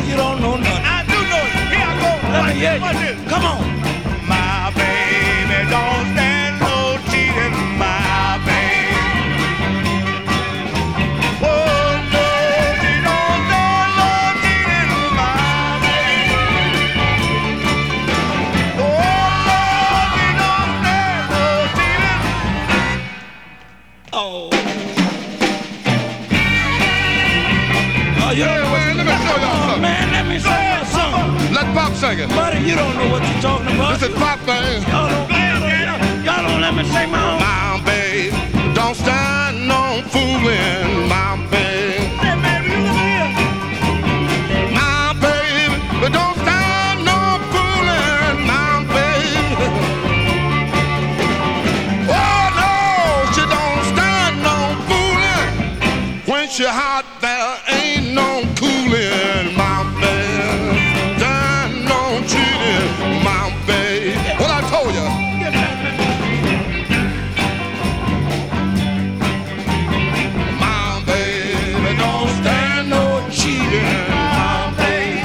you don't know nothing. I do know it. Here I go. Let me hear you. Come on. My baby don't stand no cheating. My baby. Oh no, she don't stand no cheating. My baby. Oh no, she don't stand no cheating. Oh. Oh, you don't know Man, let me show y'all Oh, something. man, let me show you something. Let Pop sing it. Buddy, you don't know what you're talking about. This is Pop thing. Y'all don't let me sing my own. My babe, don't stand no fooling, my babe. Hey, baby, you look here. My babe, don't stand no fooling, my babe. Oh no, she don't stand no fooling. When she hot, there ain't no cooling, my babe. Stand no cheating, my babe. What I told you? My baby don't stand no cheating, my babe.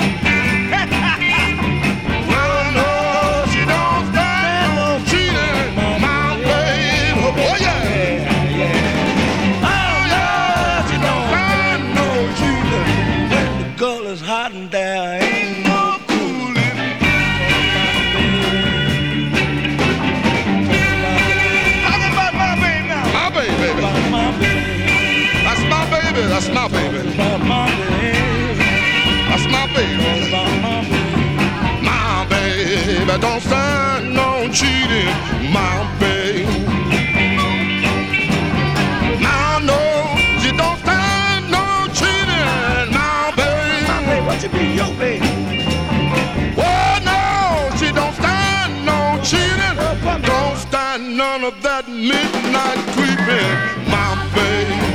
No, no, she don't stand no cheating, my babe. Oh yeah. Oh, no, she don't. Stand no cheating. When the girl is hot and there ain't no cooling. Talk about my baby now. My baby, baby. About my baby. That's my baby. That's my baby. About my baby. That's my baby. About my baby. My baby don't stand no cheating, my baby. Now no, she don't stand no cheating, my baby. Hey, what you mean, yo, baby? Oh no, she don't stand no cheating. Don't stand none of that midnight creeping, my baby.